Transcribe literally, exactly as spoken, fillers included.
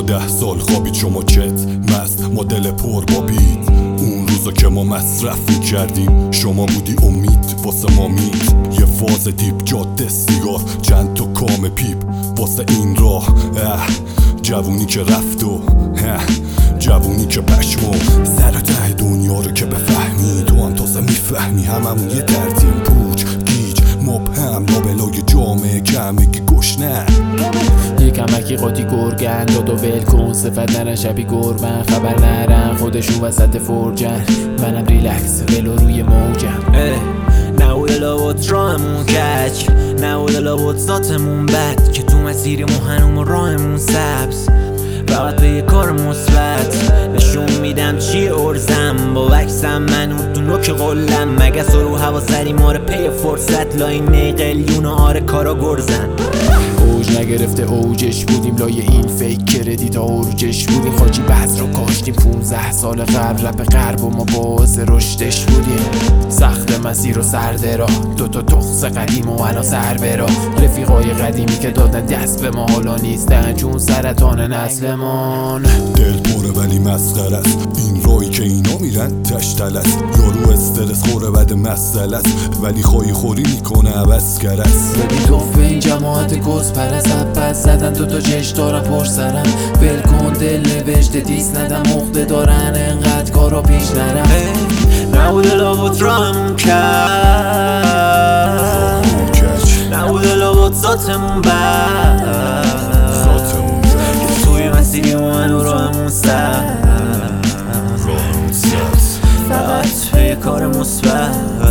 ده سال خوابید شما چت مست ما دل پر با بیت. اون روزا که ما مصرف میکردیم شما بودی امید واسه ما میت. یه فاز دیپ جاده سیگار چند تا کام پیپ واسه این راه. اه جوونی که رفت و جوونی که پشمو سر ته دنیا رو که بفهمی تو هم تازه میفهمی هممون یه ترتیم پوچ گیج مبهم لابلای جامعه کمگی گشنه. یه کمکی قاطی گرگن داد و ول کن صفت نرن شبی گربن خبر نرن خودشون وسط فرجن منم ریلکس ولو روی موجم. نبود لابد راهمون کچ نبود لابد ذاتمون بد که تو مسیر ما هنوم راهمون سبز فقط به یه کار مثبت نشون میدم چی ارزم با وکسم من اون تو نوک قلم مگس و رو هوا سری ماره پی فرصت لاینه قلیون آره کارا گرزن. اوج نگرفته اوجش بودیم لای این فیک کردیت اورجش بودیم خاجی بز رو کاشتیم پونزده سال قبل رپ غرب و ما باعث رشدش بودیم. سخت مسیر و سرده را دوتا تخص قدیم و الان سر برا رفیقای قدیمی که دادن دست به ما حالا نیستن چون سرطان نسلمان. دل پره ولی مسخره است این رایی که اینا میرن تشتل است. یارو استرس خوره بد مسئله است ولی خواهی خوری میکنه عوض کرست. ببین توفه این جماعت گز پرست پس زدن دوتا جش دارم پشت سرم ول کن دل نوشته دیست ندم مخته دارن انقدر کارا پیش نرم. نبود لابد راهمون کچ نبود لابد ذاتمون بد که توی مسیری من و راهمون سر فقط به یه کار مثبت